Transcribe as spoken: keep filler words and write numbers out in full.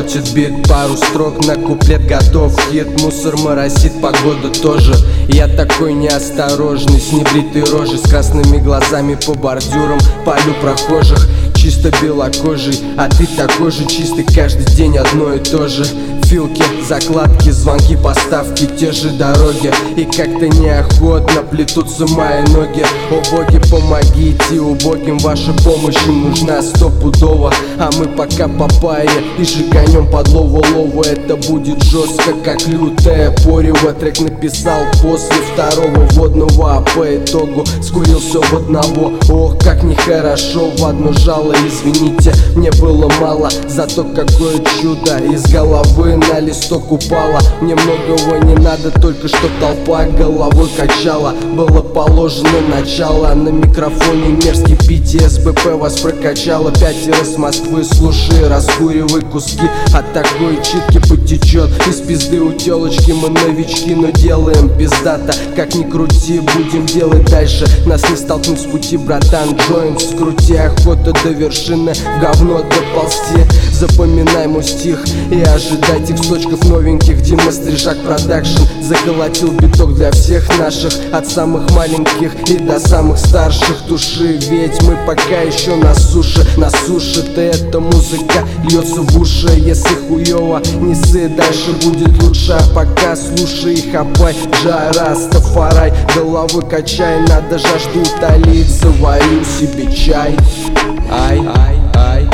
Молотит бит, пару строк на куплет готов. Хит, мусор моросит, погода тоже. Я такой неосторожный, с небритой рожей, с красными глазами по бордюрам палю прохожих. Чисто белокожий, а ты такой же чистый, каждый день одно и то же. Филки, закладки, звонки, поставки, те же дороги. И как-то неохотно плетутся мои ноги. О боги, помогите убогим, ваша помощь им нужна стопудово. А мы пока по паре и жиганем под лову-лову. Это будет жестко, как лютая порево. Трек написал после второго водного, а по итогу скурил все в одного. Ох, как нехорошо, в одно жало, извините, мне было мало. Зато какое чудо из головы на листок упало. Мне многого не надо, только чтоб толпа головой качала. Было положено начало, на микрофоне мерзкий пи ти эс бэ пэ вас прокачало. Пятеро с Москвы, слушай, раскуривай куски. От такой читки потечет из пизды у телочки. Мы новички, но делаем пиздато. Как ни крути, будем делать дальше. Нас не столкнуть с пути, братан. Джоинт скрути, охота до вершины, в говно доползти. Запоминай мой стих и ожидай тексточков новеньких. Дима Стрижак Продакшн заколотил биток для всех наших, от самых маленьких и до самых старших души. Ведь мы пока еще на суше, на суше-то эта музыка льется в уши. Если хуёво, не ссы, дальше будет лучше. А пока слушай и хапай, Джа Растафарай. Головой качай, надо жажду утолить, заварю себе чай. Ай, ай, ай.